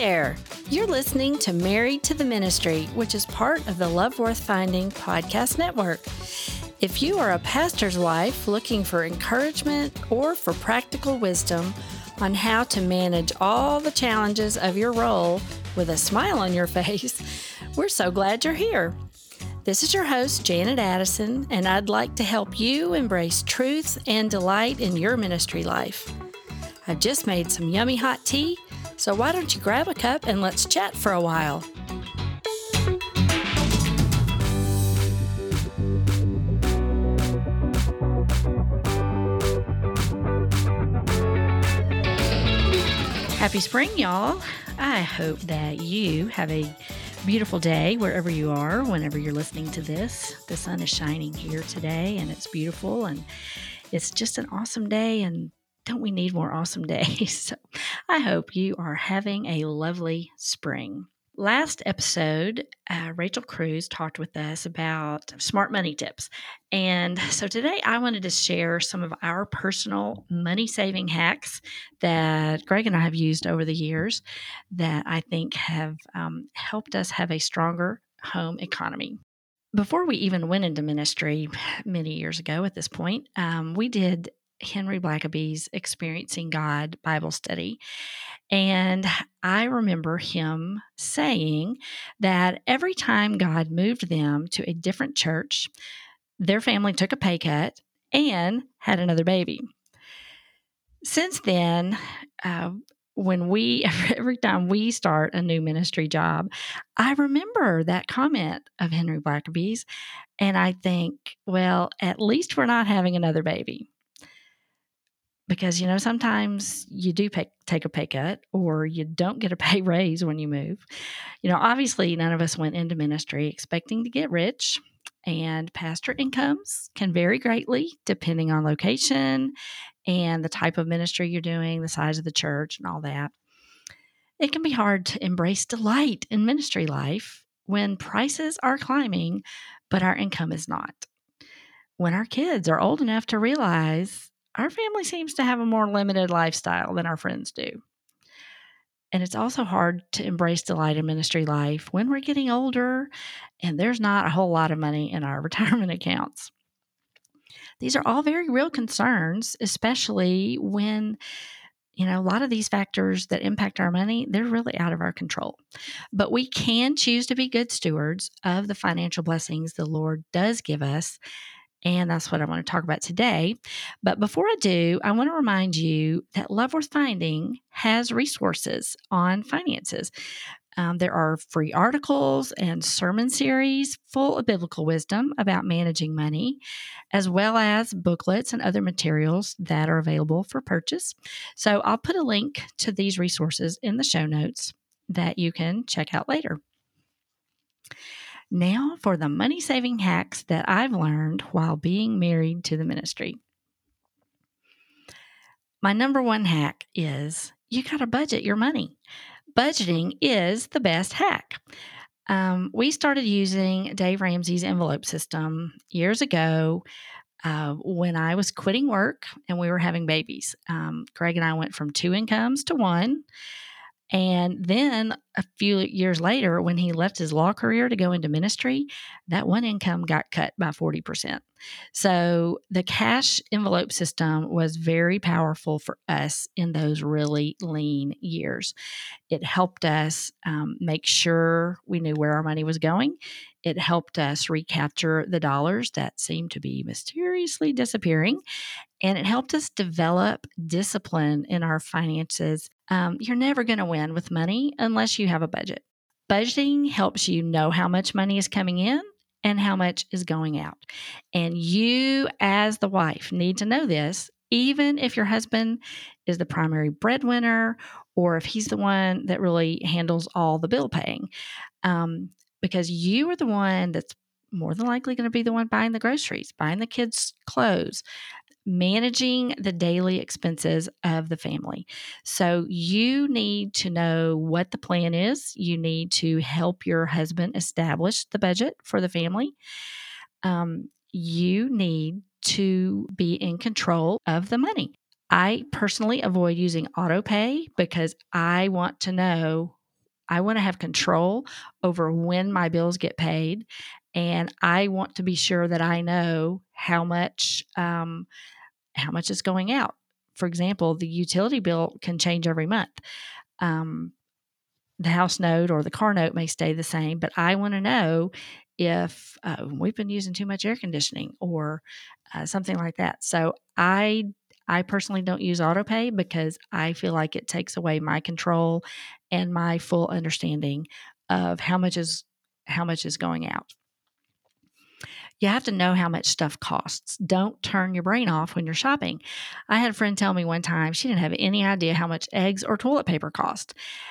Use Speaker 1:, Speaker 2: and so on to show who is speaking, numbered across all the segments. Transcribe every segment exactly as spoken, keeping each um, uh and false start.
Speaker 1: there. You're listening to Married to the Ministry, which is part of the Love Worth Finding podcast network. If you are a pastor's wife looking for encouragement or for practical wisdom on how to manage all the challenges of your role with a smile on your face, we're so glad you're here. This is your host, Janet Addison, and I'd like to help you embrace truth and delight in your ministry life. I just made some yummy hot tea, so why don't you grab a cup and let's chat for a while. Happy spring, y'all. I hope that you have a beautiful day wherever you are, whenever you're listening to this. The sun is shining here today, and it's beautiful, and it's just an awesome day, and don't we need more awesome days? So I hope you are having a lovely spring. Last episode, uh, Rachel Cruz talked with us about smart money tips. And so today I wanted to share some of our personal money-saving hacks that Greg and I have used over the years that I think have um, helped us have a stronger home economy. Before we even went into ministry many years ago at this point, um, we did Henry Blackaby's Experiencing God Bible study. And I remember him saying that every time God moved them to a different church, their family took a pay cut and had another baby. Since then, uh, when we, every time we start a new ministry job, I remember that comment of Henry Blackaby's, and I think, well, at least we're not having another baby. Because, you know, sometimes you do pay, take a pay cut or you don't get a pay raise when you move. You know, obviously, none of us went into ministry expecting to get rich, and pastor incomes can vary greatly depending on location and the type of ministry you're doing, the size of the church, and all that. It can be hard to embrace delight in ministry life when prices are climbing, but our income is not. When our kids are old enough to realize our family seems to have a more limited lifestyle than our friends do. And it's also hard to embrace delight in ministry life when we're getting older and there's not a whole lot of money in our retirement accounts. These are all very real concerns, especially when, you know, a lot of these factors that impact our money, they're really out of our control. But we can choose to be good stewards of the financial blessings the Lord does give us. And that's what I want to talk about today. But before I do, I want to remind you that Love Worth Finding has resources on finances. Um, there are free articles and sermon series full of biblical wisdom about managing money, as well as booklets and other materials that are available for purchase. So I'll put a link to these resources in the show notes that you can check out later. Now for the money-saving hacks that I've learned while being married to the ministry. My number one hack is you got to budget your money. Budgeting is the best hack. Um, we started using Dave Ramsey's envelope system years ago uh, when I was quitting work and we were having babies. Um, Greg and I went from two incomes to one. And then a few years later, when he left his law career to go into ministry, that one income got cut by forty percent. So the cash envelope system was very powerful for us in those really lean years. It helped us um, make sure we knew where our money was going. It helped us recapture the dollars that seemed to be mysteriously disappearing. And it helped us develop discipline in our finances. Um, you're never going to win with money unless you have a budget. Budgeting helps you know how much money is coming in and how much is going out. And you, as the wife, need to know this, even if your husband is the primary breadwinner or if he's the one that really handles all the bill paying. Um, because you are the one that's more than likely going to be the one buying the groceries, buying the kids' clothes, managing the daily expenses of the family. So you need to know what the plan is. You need to help your husband establish the budget for the family. Um, you need to be in control of the money. I personally avoid using auto pay because I want to know I want to have control over when my bills get paid, and I want to be sure that I know how much um, how much is going out. For example, the utility bill can change every month. Um, the house note or the car note may stay the same, but I want to know if uh, we've been using too much air conditioning or uh, something like that. So I I personally don't use autopay because I feel like it takes away my control and my full understanding of how much is how much is going out. You have to know how much stuff costs. Don't turn your brain off when you're shopping. I had a friend tell me one time she didn't have any idea how much eggs or toilet paper cost.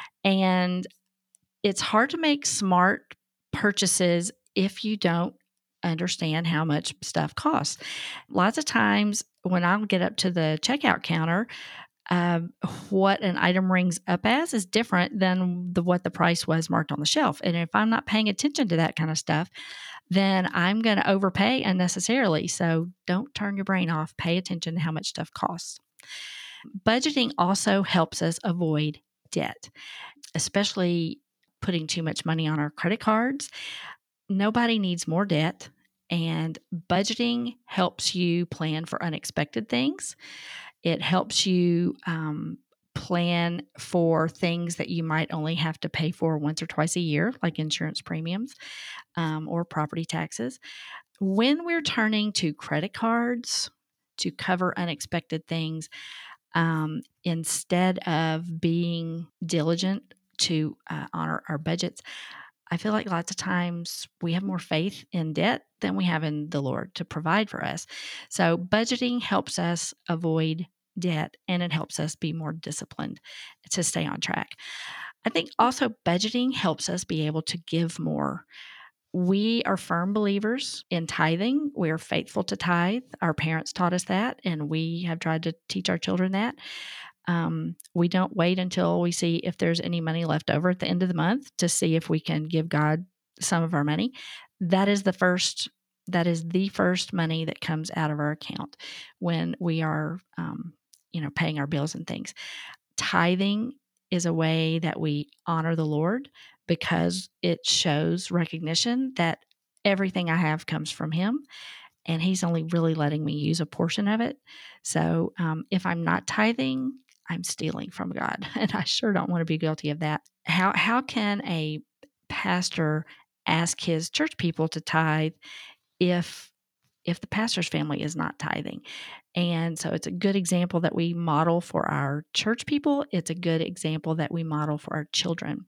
Speaker 1: And it's hard to make smart purchases if you don't understand how much stuff costs. Lots of times when I'll get up to the checkout counter, um, what an item rings up as is different than the what the price was marked on the shelf. And if I'm not paying attention to that kind of stuff, then I'm going to overpay unnecessarily. So don't turn your brain off. Pay attention to how much stuff costs. Budgeting also helps us avoid debt, especially putting too much money on our credit cards. Nobody needs more debt, and budgeting helps you plan for unexpected things. It helps you um, plan for things that you might only have to pay for once or twice a year, like insurance premiums um, or property taxes. When we're turning to credit cards to cover unexpected things, um, instead of being diligent to uh, honor our budgets, I feel like lots of times we have more faith in debt than we have in the Lord to provide for us. So budgeting helps us avoid debt, and it helps us be more disciplined to stay on track. I think also budgeting helps us be able to give more. We are firm believers in tithing. We are faithful to tithe. Our parents taught us that, and we have tried to teach our children that. Um, we don't wait until we see if there's any money left over at the end of the month to see if we can give God some of our money. That is the first. That is the first money that comes out of our account when we are, um, you know, paying our bills and things. Tithing is a way that we honor the Lord because it shows recognition that everything I have comes from Him, and He's only really letting me use a portion of it. So um, if I'm not tithing, I'm stealing from God, and I sure don't want to be guilty of that. How how can a pastor ask his church people to tithe if if the pastor's family is not tithing? And so it's a good example that we model for our church people. It's a good example that we model for our children.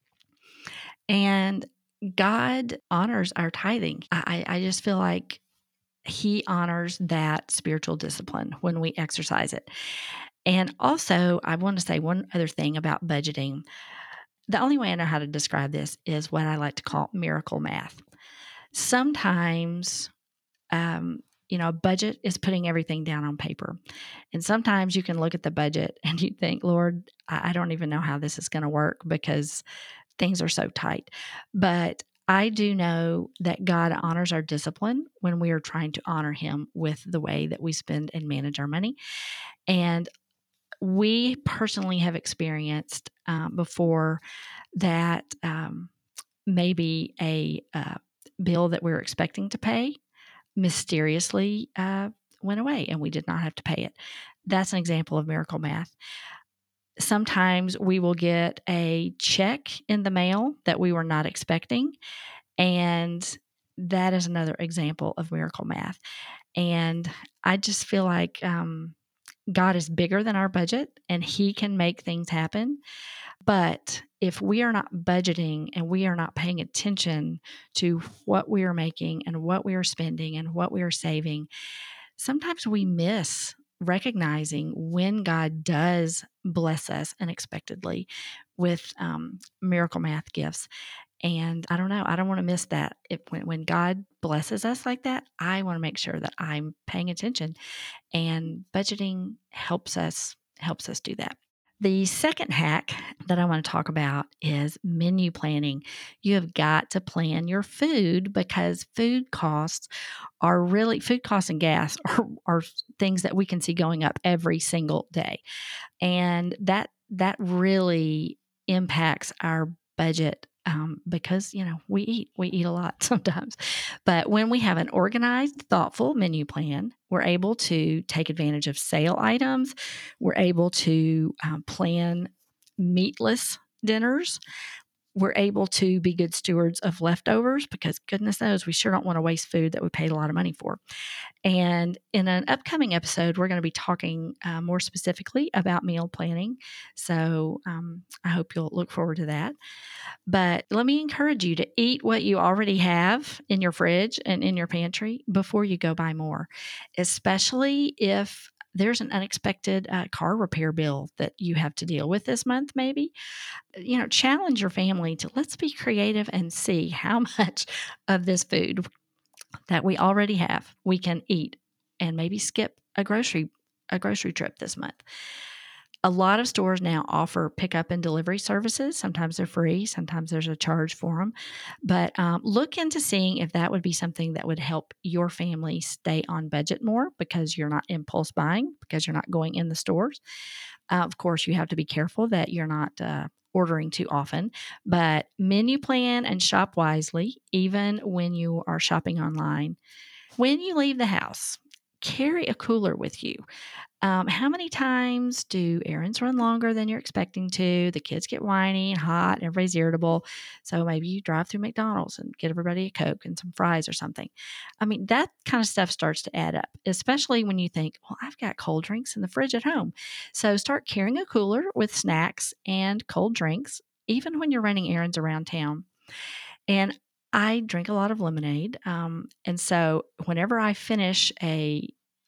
Speaker 1: And God honors our tithing. I, I just feel like He honors that spiritual discipline when we exercise it. And also, I want to say one other thing about budgeting. The only way I know how to describe this is what I like to call miracle math. Sometimes, um, you know, a budget is putting everything down on paper. And sometimes you can look at the budget and you think, Lord, I don't even know how this is going to work because things are so tight. But I do know that God honors our discipline when we are trying to honor Him with the way that we spend and manage our money. And we personally have experienced um, before that um, maybe a uh, bill that we were expecting to pay mysteriously uh, went away and we did not have to pay it. That's an example of miracle math. Sometimes we will get a check in the mail that we were not expecting, and that is another example of miracle math. And I just feel like um, God is bigger than our budget, and He can make things happen. But if we are not budgeting and we are not paying attention to what we are making and what we are spending and what we are saving, sometimes we miss recognizing when God does bless us unexpectedly with um, miracle math gifts. And I don't know, I don't want to miss that. If, when, when God blesses us like that, I want to make sure that I'm paying attention, and budgeting helps us helps us do that. The second hack that I want to talk about is menu planning. You have got to plan your food because food costs are really, food costs and gas are, are things that we can see going up every single day. And that that really impacts our budget um, because, you know, we eat, we eat a lot sometimes. But when we have an organized, thoughtful menu plan, we're able to take advantage of sale items. We're able to um, plan meatless dinners. We're able to be good stewards of leftovers because goodness knows we sure don't want to waste food that we paid a lot of money for. And in an upcoming episode, we're going to be talking uh, more specifically about meal planning. So um, I hope you'll look forward to that. But let me encourage you to eat what you already have in your fridge and in your pantry before you go buy more, especially if there's an unexpected uh, car repair bill that you have to deal with this month, maybe. You know, challenge your family to let's be creative and see how much of this food that we already have we can eat and maybe skip a grocery a grocery trip this month. A lot of stores now offer pickup and delivery services. Sometimes they're free, sometimes there's a charge for them. But um, look into seeing if that would be something that would help your family stay on budget more because you're not impulse buying, because you're not going in the stores. Uh, of course, you have to be careful that you're not uh, ordering too often, but menu plan and shop wisely, even when you are shopping online. When you leave the house, carry a cooler with you. Um, how many times do errands run longer than you're expecting to? The kids get whiny and hot and everybody's irritable. So maybe you drive through McDonald's and get everybody a Coke and some fries or something. I mean, that kind of stuff starts to add up, especially when you think, well, I've got cold drinks in the fridge at home. So start carrying a cooler with snacks and cold drinks, even when you're running errands around town. And I drink a lot of lemonade. Um, and so whenever I finish a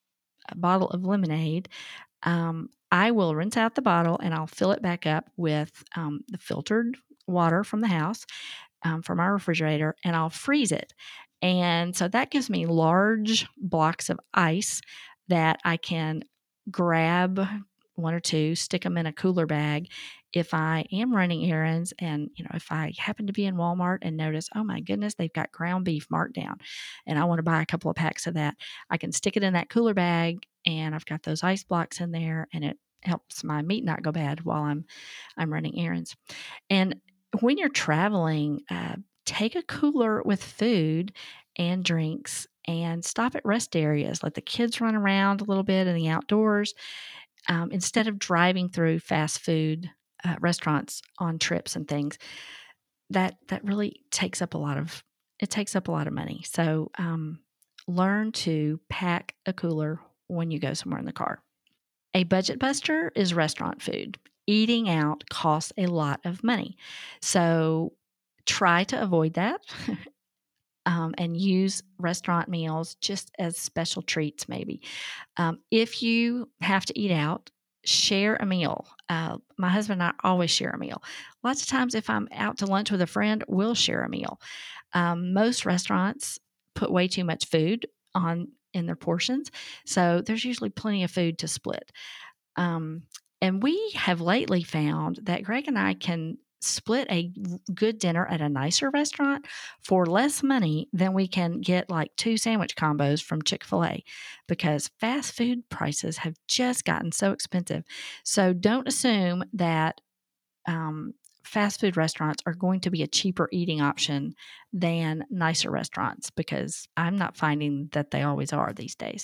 Speaker 1: a bottle of lemonade, um, I will rinse out the bottle and I'll fill it back up with um, the filtered water from the house, um, from our refrigerator, and I'll freeze it. And so that gives me large blocks of ice that I can grab one or two, stick them in a cooler bag. If I am running errands and, you know, if I happen to be in Walmart and notice, oh my goodness, they've got ground beef marked down and I want to buy a couple of packs of that, I can stick it in that cooler bag and I've got those ice blocks in there and it helps my meat not go bad while I'm I'm running errands. And when you're traveling, uh, take a cooler with food and drinks and stop at rest areas. Let the kids run around a little bit in the outdoors um, instead of driving through fast food uh, restaurants on trips and things. That that really takes up a lot of it takes up a lot of money. So um, learn to pack a cooler when you go somewhere in the car. A budget buster is restaurant food. Eating out costs a lot of money. So try to avoid that um, and use restaurant meals just as special treats, maybe. Um, if you have to eat out, share a meal. Uh, my husband and I always share a meal. Lots of times, if I'm out to lunch with a friend, we'll share a meal. Um, most restaurants put way too much food on in their portions, so there's usually plenty of food to split. Um, and we have lately found that Greg and I can split a good dinner at a nicer restaurant for less money than we can get like two sandwich combos from Chick-fil-A because fast food prices have just gotten so expensive. So don't assume that um, fast food restaurants are going to be a cheaper eating option than nicer restaurants because I'm not finding that they always are these days.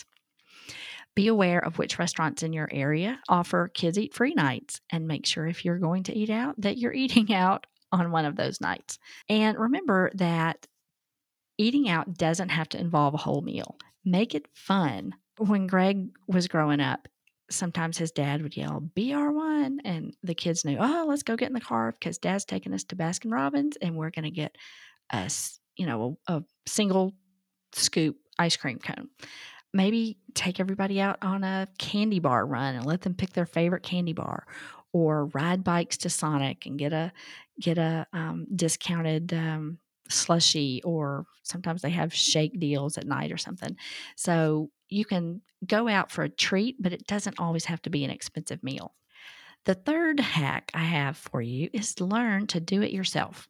Speaker 1: Be aware of which restaurants in your area offer kids eat free nights and make sure if you're going to eat out that you're eating out on one of those nights. And remember that eating out doesn't have to involve a whole meal. Make it fun. When Greg was growing up, sometimes his dad would yell, B R one, and the kids knew, oh, let's go get in the car because Dad's taking us to Baskin Robbins and we're going to get us, you know, a, a single scoop ice cream cone. Maybe take everybody out on a candy bar run and let them pick their favorite candy bar, or ride bikes to Sonic and get a get a um, discounted um, slushie, or sometimes they have shake deals at night or something. So you can go out for a treat, but it doesn't always have to be an expensive meal. The third hack I have for you is to learn to do it yourself.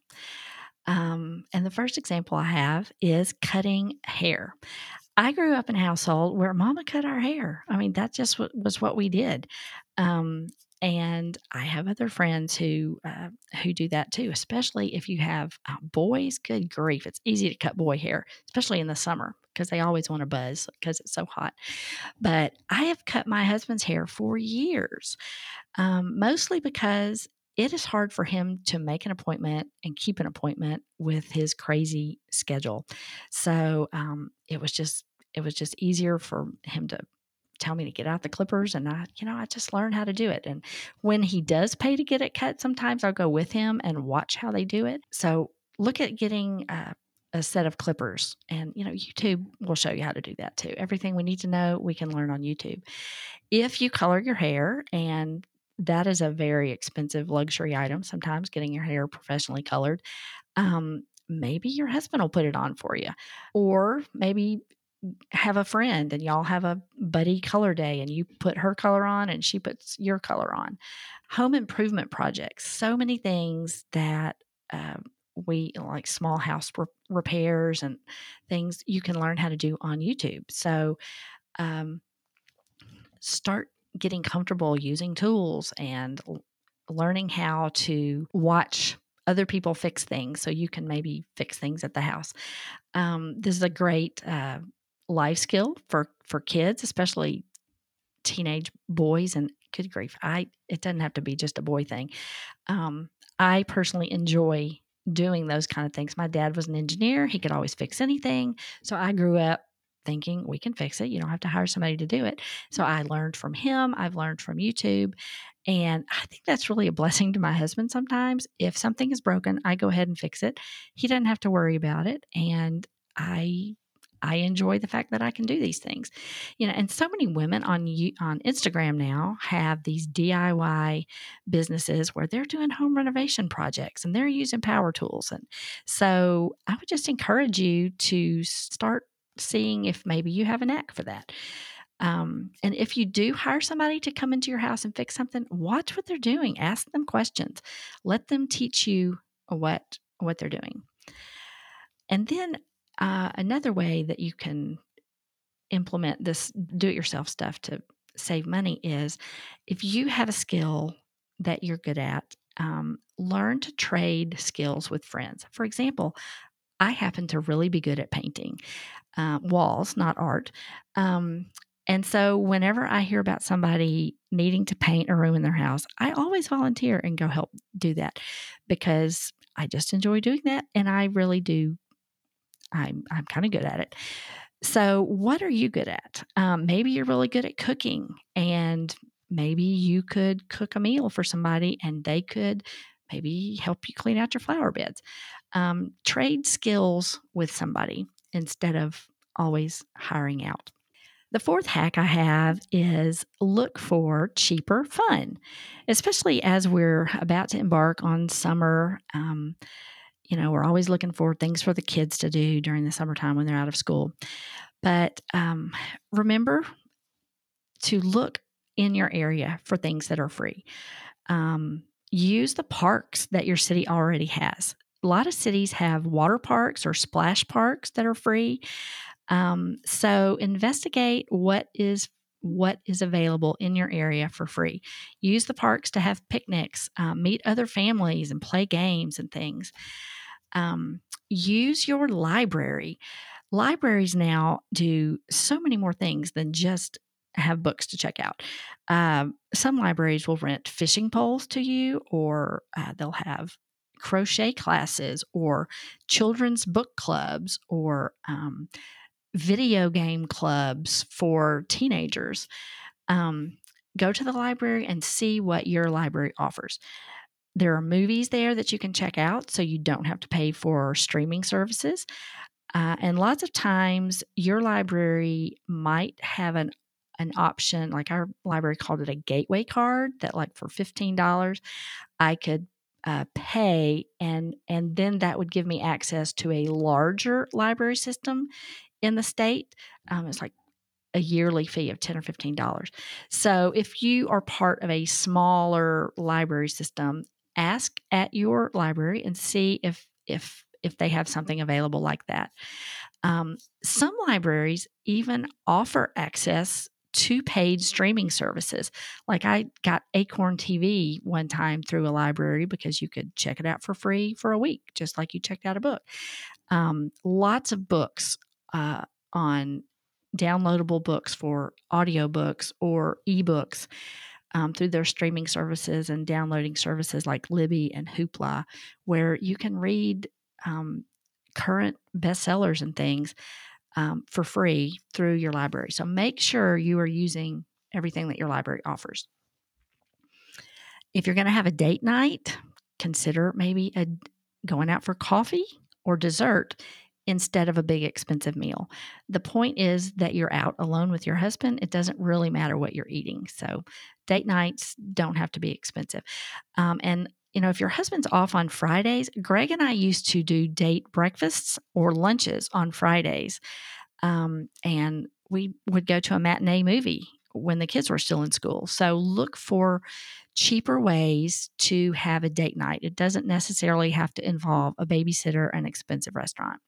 Speaker 1: Um, and the first example I have is cutting hair. I grew up in a household where Mama cut our hair. I mean, that just w- was what we did. Um, and I have other friends who uh, who do that too, especially if you have uh, boys. Good grief, it's easy to cut boy hair, especially in the summer because they always want to buzz because it's so hot. But I have cut my husband's hair for years, um, mostly because it is hard for him to make an appointment and keep an appointment with his crazy schedule. So um, it was just it was just easier for him to tell me to get out the clippers, and I, you know, I just learned how to do it. And when he does pay to get it cut, sometimes I'll go with him and watch how they do it. So look at getting uh, a set of clippers, and you know, YouTube will show you how to do that too. Everything we need to know, we can learn on YouTube. If you color your hair, and that is a very expensive luxury item, sometimes getting your hair professionally colored, um, maybe your husband will put it on for you, or maybe have a friend and y'all have a buddy color day and you put her color on and she puts your color on. Home improvement projects, so many things that uh, we like small house re- repairs and things you can learn how to do on YouTube. So um, start getting comfortable using tools and l- learning how to watch other people fix things so you can maybe fix things at the house. Um, this is a great uh, life skill for for kids, especially teenage boys. And good grief, I it doesn't have to be just a boy thing. Um, I personally enjoy doing those kind of things. My dad was an engineer; he could always fix anything. So I grew up thinking we can fix it. You don't have to hire somebody to do it. So I learned from him. I've learned from YouTube. And I think that's really a blessing to my husband sometimes. If something is broken, I go ahead and fix it. He doesn't have to worry about it. And I I enjoy the fact that I can do these things. You know, and so many women on on Instagram now have these D I Y businesses where they're doing home renovation projects and they're using power tools. And so I would just encourage you to start seeing if maybe you have a knack for that. Um, and if you do hire somebody to come into your house and fix something, watch what they're doing. Ask them questions. Let them teach you what what they're doing. And then uh, another way that you can implement this do-it-yourself stuff to save money is if you have a skill that you're good at, um, learn to trade skills with friends. For example, I happen to really be good at painting uh, walls, not art. Um, and so whenever I hear about somebody needing to paint a room in their house, I always volunteer and go help do that because I just enjoy doing that. And I really do. I'm, I'm kind of good at it. So what are you good at? Um, maybe you're really good at cooking, and maybe you could cook a meal for somebody and they could maybe help you clean out your flower beds. Um, trade skills with somebody instead of always hiring out. The fourth hack I have is look for cheaper fun, especially as we're about to embark on summer. Um, you know, we're always looking for things for the kids to do during the summertime when they're out of school. But um, remember to look in your area for things that are free. Um, use the parks that your city already has. A lot of cities have water parks or splash parks that are free. Um, so investigate what is what is available in your area for free. Use the parks to have picnics, um, meet other families, and play games and things. Um, use your library. Libraries now do so many more things than just have books to check out. Um, some libraries will rent fishing poles to you, or uh, they'll have crochet classes, or children's book clubs, or um, video game clubs for teenagers. Um, go to the library and see what your library offers. There are movies there that you can check out, so you don't have to pay for streaming services. Uh, and lots of times, your library might have an an option, like our library called it a gateway card, that like for fifteen dollars I could uh, pay, and and then that would give me access to a larger library system in the state. Um, it's like a yearly fee of ten or fifteen dollars. So if you are part of a smaller library system, ask at your library and see if if if they have something available like that. Um, some libraries even offer access to paid streaming services. Like I got Acorn T V one time through a library because you could check it out for free for a week, just like you checked out a book. Um, lots of books uh, on downloadable books for audiobooks or ebooks um, through their streaming services and downloading services like Libby and Hoopla, where you can read um, current bestsellers and things um, for free through your library. So make sure you are using everything that your library offers. If you're going to have a date night, consider maybe a, going out for coffee or dessert instead of a big expensive meal. The point is that you're out alone with your husband. It doesn't really matter what you're eating. So date nights don't have to be expensive. Um, and you know, if your husband's off on Fridays, Greg and I used to do date breakfasts or lunches on Fridays. Um, and we would go to a matinee movie when the kids were still in school. So look for cheaper ways to have a date night. It doesn't necessarily have to involve a babysitter and expensive restaurant.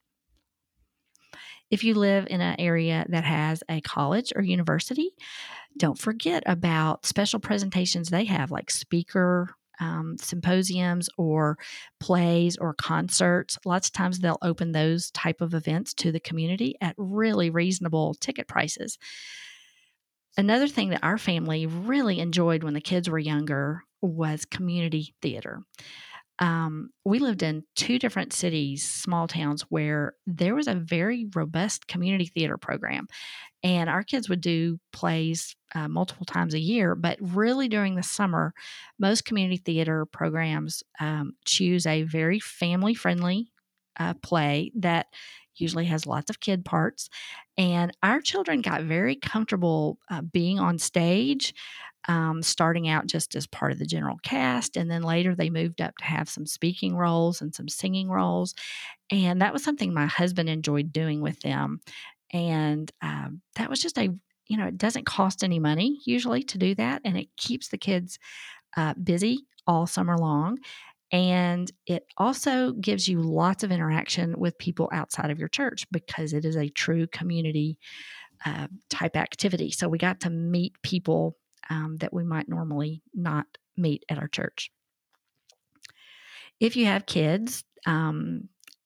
Speaker 1: If you live in an area that has a college or university, don't forget about special presentations they have, like speaker um, symposiums or plays or concerts. Lots of times they'll open those type of events to the community at really reasonable ticket prices. Another thing that our family really enjoyed when the kids were younger was community theater. Um, we lived in two different cities, small towns, where there was a very robust community theater program. And our kids would do plays uh, multiple times a year, but really during the summer, most community theater programs um, choose a very family-friendly uh, play that usually has lots of kid parts. And our children got very comfortable uh, being on stage, um, starting out just as part of the general cast. And then later they moved up to have some speaking roles and some singing roles. And that was something my husband enjoyed doing with them. And um, that was just a, you know, it doesn't cost any money usually to do that. And it keeps the kids uh, busy all summer long. And it also gives you lots of interaction with people outside of your church because it is a true community uh, type activity. So we got to meet people um, that we might normally not meet at our church. If you have kids, um,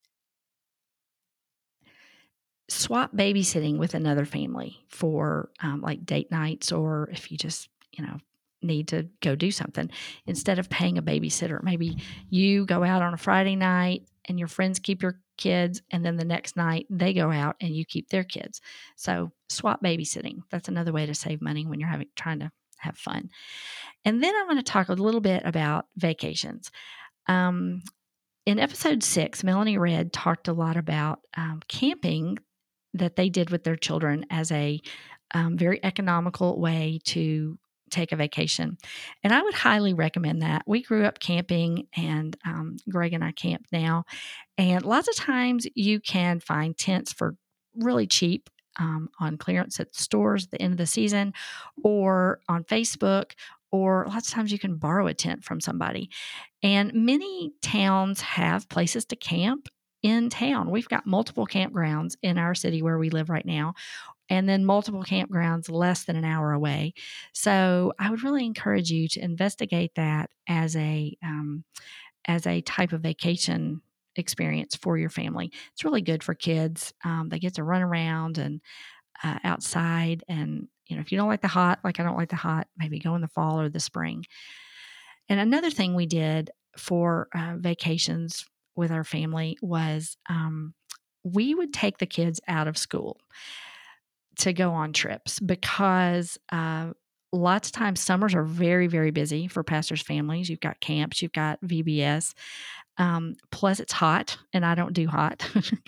Speaker 1: swap babysitting with another family for um, like date nights, or if you just, you know, need to go do something instead of paying a babysitter. Maybe you go out on a Friday night and your friends keep your kids, and then the next night they go out and you keep their kids. So swap babysitting. That's another way to save money when you're having trying to have fun. And then I'm going to talk a little bit about vacations. Um, in episode six, Melanie Red talked a lot about um, camping that they did with their children as a um, very economical way to take a vacation. And I would highly recommend that. We grew up camping, and um, Greg and I camp now. And lots of times you can find tents for really cheap um, on clearance at stores at the end of the season, or on Facebook, or lots of times you can borrow a tent from somebody. And many towns have places to camp in town. We've got multiple campgrounds in our city where we live right now, and then multiple campgrounds less than an hour away. So I would really encourage you to investigate that as a um, as a type of vacation experience for your family. It's really good for kids. Um, they get to run around and uh, outside, and you know, if you don't like the hot, like I don't like the hot, maybe go in the fall or the spring. And another thing we did for uh, vacations with our family was um, we would take the kids out of school to go on trips because uh, lots of times summers are very, very busy for pastors' families. You've got camps, you've got V B S, um, plus it's hot, and I don't do hot.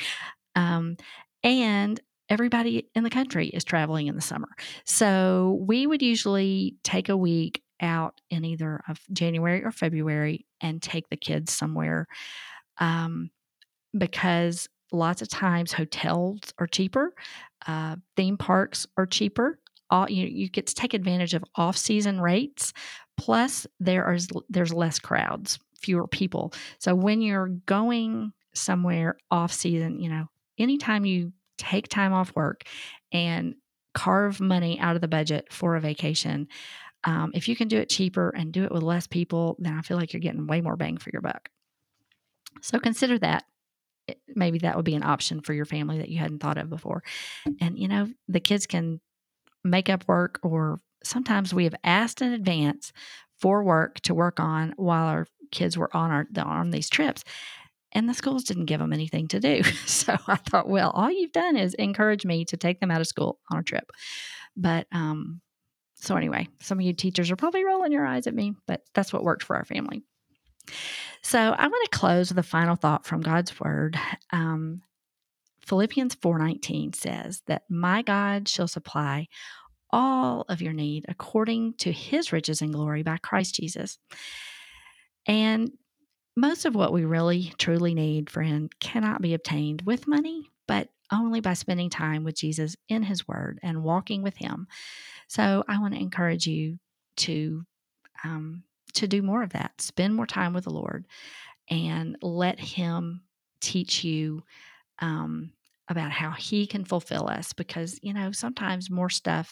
Speaker 1: um, and everybody in the country is traveling in the summer. So we would usually take a week out in either of January or February and take the kids somewhere um, because lots of times hotels are cheaper, uh, theme parks are cheaper. All, you, you get to take advantage of off-season rates. Plus, there is there's less crowds, fewer people. So when you're going somewhere off-season, you know, anytime you take time off work and carve money out of the budget for a vacation. Um, if you can do it cheaper and do it with less people, then I feel like you're getting way more bang for your buck. So consider that. Maybe that would be an option for your family that you hadn't thought of before. And, you know, the kids can make up work, or sometimes we have asked in advance for work to work on while our kids were on our on these trips. And the schools didn't give them anything to do. So I thought, well, all you've done is encourage me to take them out of school on a trip. But um, so anyway, some of you teachers are probably rolling your eyes at me, but that's what worked for our family. So I want to close with a final thought from God's word. Um, Philippians four nineteen says that my God shall supply all of your need according to his riches and glory by Christ Jesus. And most of what we really, truly need, friend, cannot be obtained with money, but only by spending time with Jesus in his word and walking with him. So I want to encourage you to, um, to do more of that. Spend more time with the Lord and let him teach you um, about how he can fulfill us, because, you know, sometimes more stuff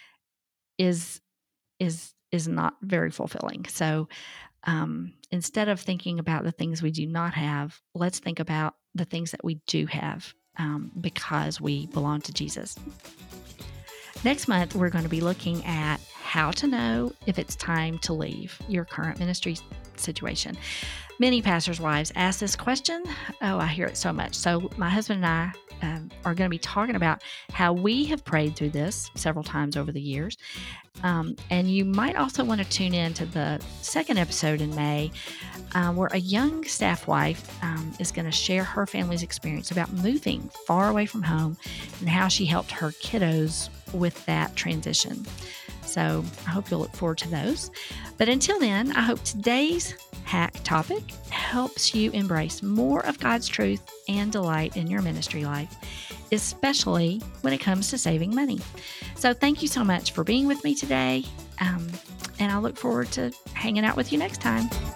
Speaker 1: is, is, is not very fulfilling. So um, instead of thinking about the things we do not have, let's think about the things that we do have um, because we belong to Jesus. Next month, we're going to be looking at how to know if it's time to leave your current ministry situation. Many pastors' wives ask this question. Oh, I hear it so much. So my husband and I um, are going to be talking about how we have prayed through this several times over the years. Um, and you might also want to tune in to the second episode in May, uh, where a young staff wife um, is going to share her family's experience about moving far away from home and how she helped her kiddos with that transition. So I hope you'll look forward to those. But until then, I hope today's hack topic helps you embrace more of God's truth and delight in your ministry life, especially when it comes to saving money. So thank you so much for being with me today. Um, and I look forward to hanging out with you next time.